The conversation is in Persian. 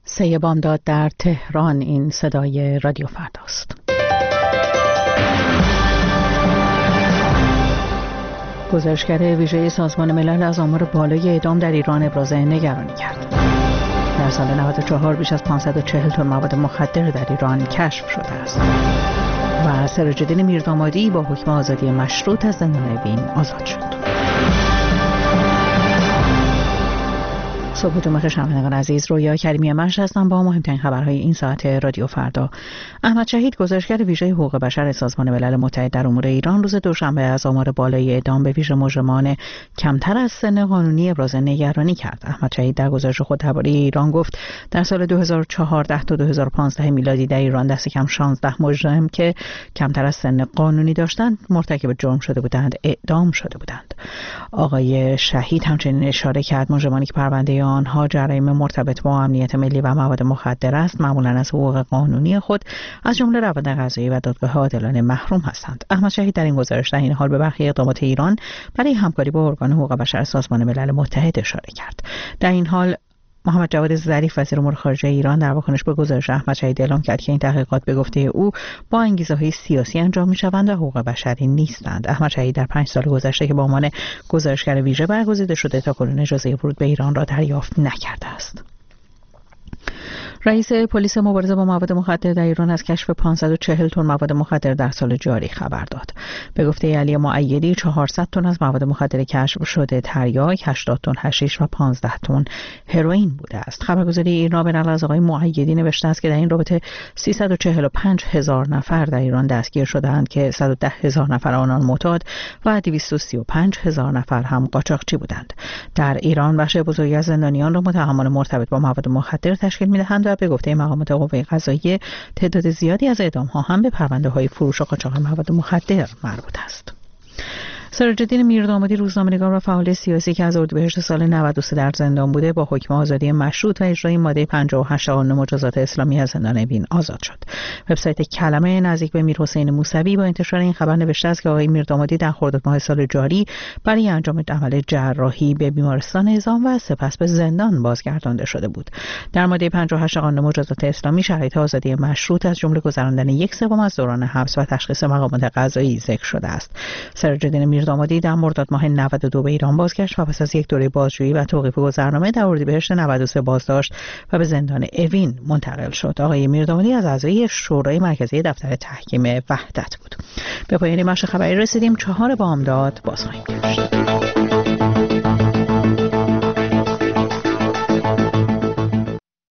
سه بامداد در تهران. این صدای رادیو فرداست. گزارشگر ویژه سازمان ملل از آمار بالای اعدام در ایران ابراز نگرانی کرد. در سال 94 بیش از 540 تن مواد مخدر در ایران کشف شده است. و سراج‌الدین میردامادی با حکم آزادی مشروط از زندان اوین آزاد شد. صبحتون بخیر شنوندگان عزیز، رویا کریمی مشهد هستم با مهمترین خبرهای این ساعت رادیو فردا. احمد شهید گزارشگر ویژه حقوق بشر سازمان ملل متحد در امور ایران روز دوشنبه از آمار بالای اعدام به ویژه مجرمان کمتر از سن قانونی ابراز نگرانی کرد. احمد شهید در گزارش خود درباره ایران گفت در سال 2014 تا 2015 میلادی در ایران دست کم 16 مجرم که کمتر از سن قانونی داشتند مرتکب جرم شده بودند اعدام شده بودند. آقای شهید همچنین اشاره کرد مجرمانی که پرونده آنها جرایم مرتبط با امنیت ملی و مواد مخدر است معمولا از حقوق قانونی خود از جمله روند قضایی و دادگاه عادلانه محروم هستند. احمد شهید در این گزارش در این حال به برخی اقدامات ایران برای همکاری با ارگان حقوق بشر سازمان ملل متحد اشاره کرد. در این حال محمد جواد ظریف وزیر امور خارجه ایران در واکنش به گزارش احمد شهید اعلام کرد که این تحقیقات به گفته او با انگیزه‌های سیاسی انجام می‌شوند و حقوق بشری نیستند. احمد شهید در 5 سال گذشته که به عنوان گزارشگر ویژه برگزیده شده تاکنون اجازه ورود به ایران را دریافت نکرده است. رئیس پلیس مبارزه با مواد مخدر در ایران از کشف 540 تن مواد مخدر در سال جاری خبر داد. به گفته علی مؤیدی 400 تن از مواد مخدر کشف شده تریاک، 80 تن حشیش و 15 تن هروئین بوده است. خبرگزاری ایرنا به نقل از آقای مؤیدی نوشته است که در این رابطه 345,000 نفر در ایران دستگیر شده‌اند که 110,000 نفر آنان معتاد و 235,000 نفر هم قاچاقچی بودند. در ایران بخش بزرگی از زندانیان را متهمان مرتبط با مواد مخدر تشکیل می‌دهند و به گفته مقامات قوه قضاییه تعداد زیادی از اعدام‌ها هم به پرونده‌های فروش و قاچاق مواد مخدر مربوط است. سراج‌الدین میردامادی روزنامه‌نگار و فعال سیاسی که از اردیبهشت سال 93 در زندان بوده با حکم آزادی مشروط و اجرای ماده 58 قانون مجازات اسلامی از زندان اوین آزاد شد. وبسایت کلمه نزدیک به میرحسین موسوی با انتشار این خبر نوشته است که آقای میردامادی در خرداد ماه سال جاری برای انجام عمل جراحی به بیمارستان اعزام و سپس به زندان بازگردانده شده بود. در ماده 58 قانون مجازات اسلامی شرایط آزادی مشروط از جمله گذراندن 1/3 از دوران حبس و تشخیص مقامات قضایی ذکر شده است. سراج‌الدین میردامادی در مرداد ماه 92 به ایران بازگشت و پس از یک دوره بازجویی و توقیف گذرنامه در اردیبهشت 93 بازداشت و به زندان اوین منتقل شد. آقای میردامادی از اعضای شورای مرکزی دفتر تحکیم وحدت بود. به پایان بخش خبری رسیدیم. 4 بامداد باز خواهیم گشت.